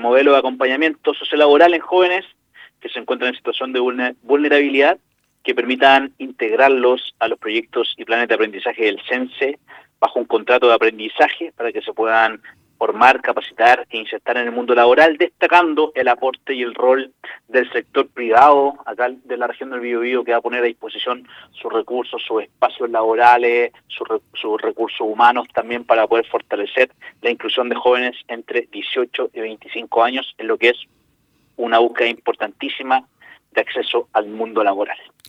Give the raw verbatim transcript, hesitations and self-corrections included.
modelo de acompañamiento sociolaboral en jóvenes que se encuentran en situación de vulnerabilidad, que permitan integrarlos a los proyectos y planes de aprendizaje del CENSE bajo un contrato de aprendizaje para que se puedan formar, capacitar e insertar en el mundo laboral, destacando el aporte y el rol del sector privado acá de la región del Biobío, que va a poner a disposición sus recursos, sus espacios laborales, sus, sus recursos humanos también para poder fortalecer la inclusión de jóvenes entre dieciocho y veinticinco años en lo que es una búsqueda importantísima de acceso al mundo laboral.